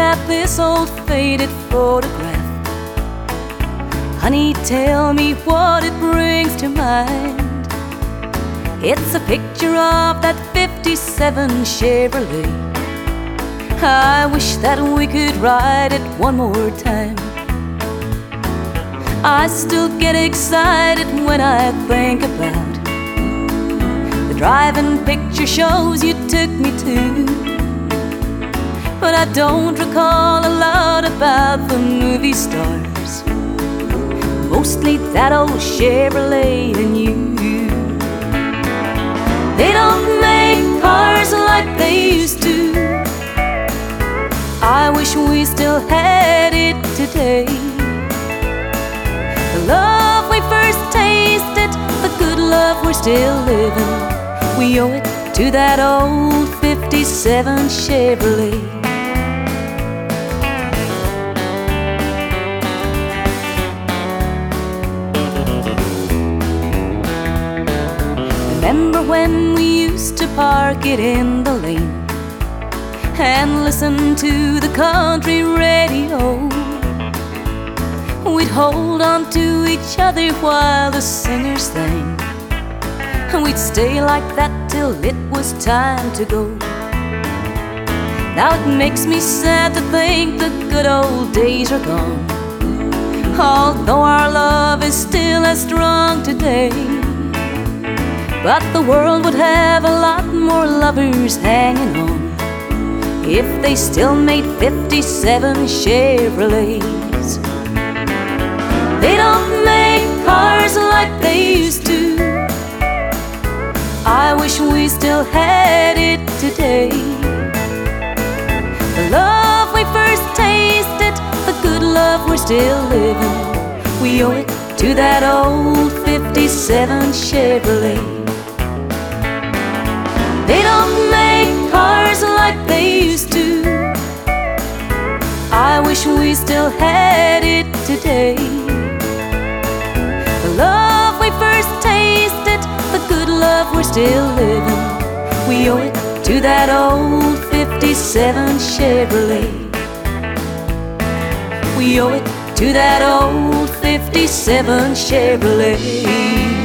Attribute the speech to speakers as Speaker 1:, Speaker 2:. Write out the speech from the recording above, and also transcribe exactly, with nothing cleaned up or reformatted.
Speaker 1: at this old faded photograph. Honey, tell me what it brings to mind. It's a picture of that fifty-seven Chevrolet. I wish that we could ride it one more time. I still get excited when I think about the driving picture shows you took me to. But I don't recall a lot about the movie stars, mostly that old Chevrolet and you. They don't make cars like they used to. I wish we still had it today. The love we first tasted, the good love we're still living, we owe it to that old fifty-seven Chevrolet. Remember when we used to park it in the lane and listen to the country radio? We'd hold on to each other while the singers sang, and we'd stay like that till it was time to go. Now it makes me sad to think the good old days are gone, although our love is still as strong today. But the world would have a lot more lovers hanging on if they still made fifty-seven Chevrolets. They don't make cars like they used to. I wish we still had it today. The love we first tasted, the good love we're still living, we owe it to that old fifty-seven Chevrolet. They don't make cars like they used to. I wish we still had it today. The love we first tasted, the good love we're still living, we owe it to that old fifty-seven Chevrolet. We owe it to that old fifty-seven Chevrolet.